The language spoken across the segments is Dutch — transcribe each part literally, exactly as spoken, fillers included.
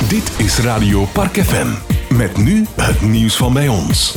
Dit is Radio Park F M. Met nu het nieuws van bij ons.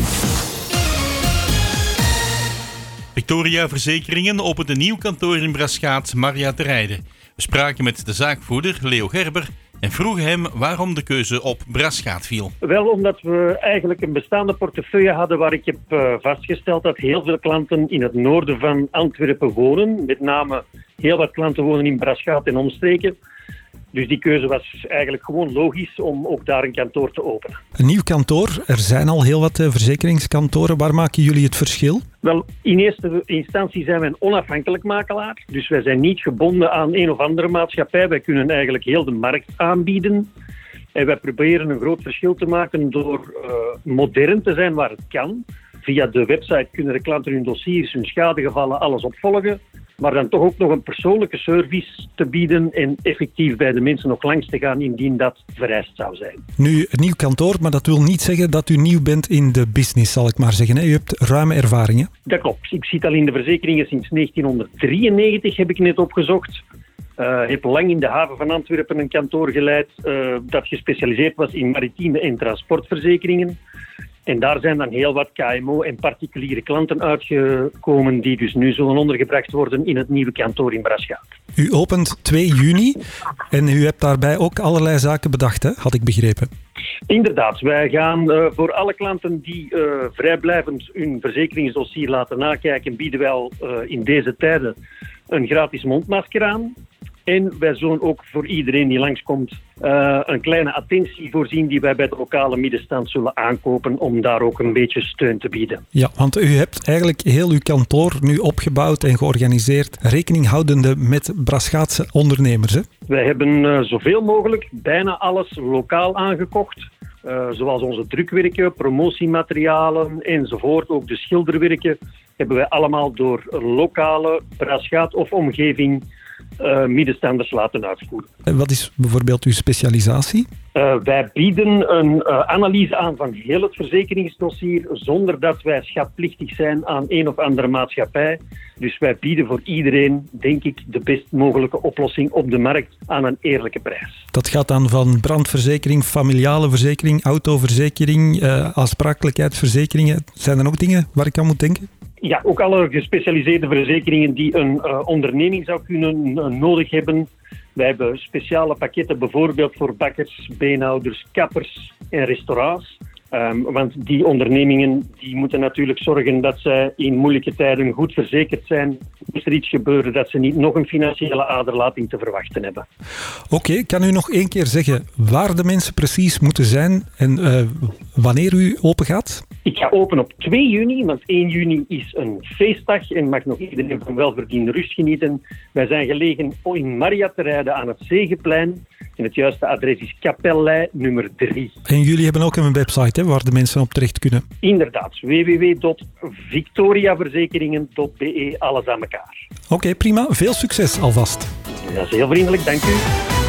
Victoria Verzekeringen opent een nieuw kantoor in Braschaat, Maria te Rijden. We spraken met de zaakvoerder Leo Gerber en vroegen hem waarom de keuze op Braschaat viel. Wel omdat we eigenlijk een bestaande portefeuille hadden waar ik heb uh, vastgesteld dat heel veel klanten in het noorden van Antwerpen wonen. Met name heel wat klanten wonen in Braschaat en omstreken. Dus die keuze was eigenlijk gewoon logisch om ook daar een kantoor te openen. Een nieuw kantoor. Er zijn al heel wat verzekeringskantoren. Waar maken jullie het verschil? Wel, in eerste instantie zijn wij een onafhankelijk makelaar. Dus wij zijn niet gebonden aan een of andere maatschappij. Wij kunnen eigenlijk heel de markt aanbieden. En wij proberen een groot verschil te maken door uh, modern te zijn waar het kan. Via de website kunnen de klanten hun dossiers, hun schadegevallen, alles opvolgen. Maar dan toch ook nog een persoonlijke service te bieden en effectief bij de mensen nog langs te gaan indien dat vereist zou zijn. Nu, een nieuw kantoor, maar dat wil niet zeggen dat u nieuw bent in de business, zal ik maar zeggen. Hè? U hebt ruime ervaringen. Dat klopt. Ik zit al in de verzekeringen sinds negentien drieënnegentig, heb ik net opgezocht. Ik uh, heb lang in de haven van Antwerpen een kantoor geleid uh, dat gespecialiseerd was in maritieme en transportverzekeringen. En daar zijn dan heel wat K M O en particuliere klanten uitgekomen die dus nu zullen ondergebracht worden in het nieuwe kantoor in Braschaat. U opent twee juni en u hebt daarbij ook allerlei zaken bedacht, hè? Had ik begrepen. Inderdaad, wij gaan uh, voor alle klanten die uh, vrijblijvend hun verzekeringsdossier laten nakijken, bieden wij al uh, in deze tijden een gratis mondmasker aan. En wij zullen ook voor iedereen die langskomt uh, een kleine attentie voorzien die wij bij de lokale middenstand zullen aankopen om daar ook een beetje steun te bieden. Ja, want u hebt eigenlijk heel uw kantoor nu opgebouwd en georganiseerd, rekening houdende met Braschaatse ondernemers, hè? Wij hebben uh, zoveel mogelijk bijna alles lokaal aangekocht. Uh, zoals onze drukwerken, promotiematerialen enzovoort. Ook de schilderwerken hebben wij allemaal door lokale Braschaat of omgeving Uh, middenstanders laten uitvoeren. En wat is bijvoorbeeld uw specialisatie? Uh, wij bieden een uh, analyse aan van heel het verzekeringsdossier zonder dat wij schatplichtig zijn aan een of andere maatschappij. Dus wij bieden voor iedereen, denk ik, de best mogelijke oplossing op de markt aan een eerlijke prijs. Dat gaat dan van brandverzekering, familiale verzekering, autoverzekering, uh, aansprakelijkheidsverzekeringen. Zijn er nog dingen waar ik aan moet denken? Ja, ook alle gespecialiseerde verzekeringen die een uh, onderneming zou kunnen uh, nodig hebben. Wij hebben speciale pakketten bijvoorbeeld voor bakkers, beenhouders, kappers en restaurants. Um, want die ondernemingen die moeten natuurlijk zorgen dat zij in moeilijke tijden goed verzekerd zijn. Moest er iets gebeuren dat ze niet nog een financiële aderlating te verwachten hebben. Oké, okay, kan u nog één keer zeggen waar de mensen precies moeten zijn en uh, wanneer u open gaat? Ik ga open op twee juni, want één juni is een feestdag en mag nog iedereen van welverdiende rust genieten. Wij zijn gelegen in Maria te Rijden aan het Zegeplein. En het juiste adres is Kapellei nummer drie. En jullie hebben ook een website, hè, waar de mensen op terecht kunnen? Inderdaad, w w w punt victoriaverzekeringen punt b e, alles aan elkaar. Oké, okay, prima. Veel succes alvast. Dat is heel vriendelijk, dank u.